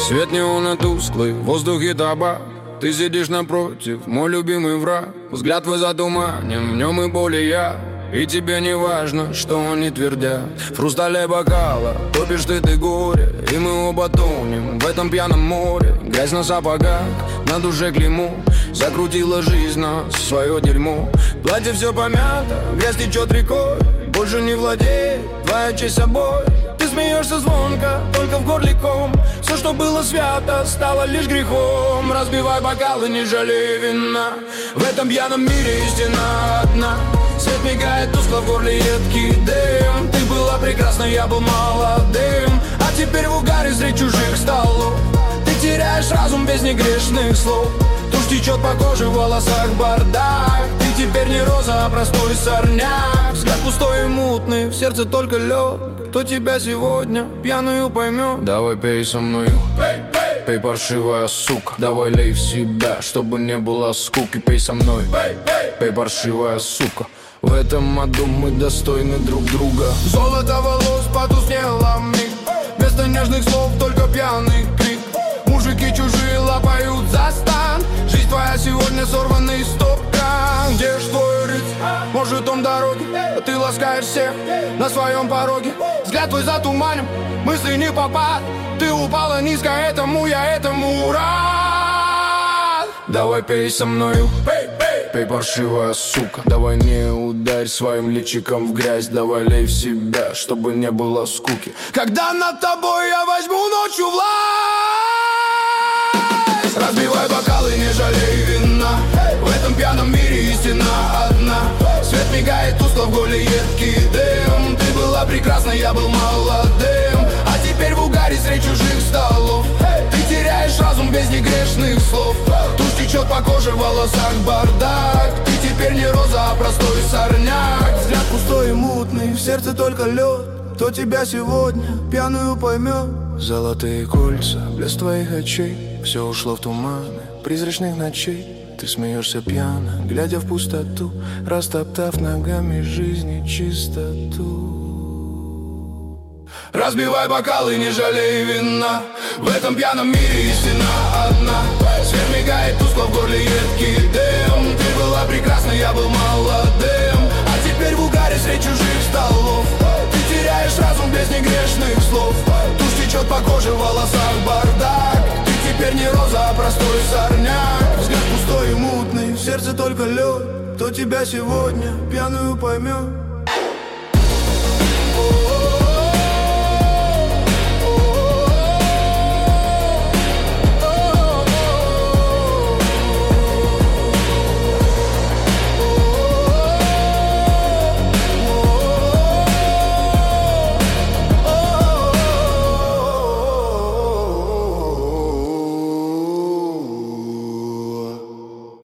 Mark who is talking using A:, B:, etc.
A: Свет неона тусклый, в воздухе табак. Ты сидишь напротив, мой любимый враг. Взгляд твой затуманен, в нем и боли я. И тебе не важно, что они твердят. В хрустале бокала топишь ты горе, и мы оба тонем в этом пьяном море. Грязь на сапогах, на душе клеймо. Закрутила жизнь нас в свое дерьмо. Платье все помято, грязь течет рекой. Больше не владеет твоя честь собой. Ты смеешься звонко, только в горле ком. Все, что было свято, стало лишь грехом. Разбивай бокалы, не жалей вина. В этом пьяном мире истина одна. Свет мигает тускло, в горле едкий дым. Ты была прекрасна, я был молодым. А теперь в угаре среди чужих столов. Ты теряешь разум без негрешных слов. Тушь течет по коже, в волосах бардак. Ты теперь не роза, а простой сорняк. Взгляд пустой и мутный, в сердце только лед. Кто тебя сегодня пьяную поймет? Давай пей со мной, пей, паршивая сука. Давай лей в себя, чтобы не было скуки. Пей со мной, пей, паршивая сука. В этом аду мы достойны друг друга. Золото волос потускнело миг. Вместо нежных слов только пьяный крик. Мужики чужие лапают за стан. Жизнь твоя сегодня сорванный стоп-кран. Где ж твой рыцарь? Может он дороги, а ты ласкаешь всех на своем пороге. Взгляд твой затуманен, мысли не попад. Ты упала низко, этому я этому рад. Давай пей со мною, пей, паршивая сука. Давай не ударь своим личиком в грязь. Давай лей в себя, чтобы не было скуки. Когда над тобой я возьму ночью власть. Разбивай бокалы, не жалей вина. В этом пьяном мире истина одна. Свет мигает тускло, в горле едкий дым. Ты была прекрасна, я был молодым. А теперь в угаре среди чужих столов. Ты теряешь разум без негрешных слов. Тушь течет по коже, в волосах бардак. Ты теперь не роза, а простой сорняк. Взгляд пустой и мутный, в сердце только лед. Кто тебя сегодня пьяную поймет? Золотые кольца, блеск твоих очей. Все ушло в туманы призрачных ночей. Ты смеешься пьяно, глядя в пустоту, растоптав ногами жизни чистоту. Разбивай бокалы, не жалей вина. В этом пьяном мире истина одна. Свет мигает тускло, в горле едкий дым. Ты была прекрасна, я был молодым. А теперь в угаре среди чужих столов. Ты теряешь разум без негрешных слов. Тушь течет по коже, в волосах бардак. Ты теперь не роза, а простой сорняк. Взгляд пустой и мутный, в сердце только лед. Кто тебя сегодня пьяную поймет?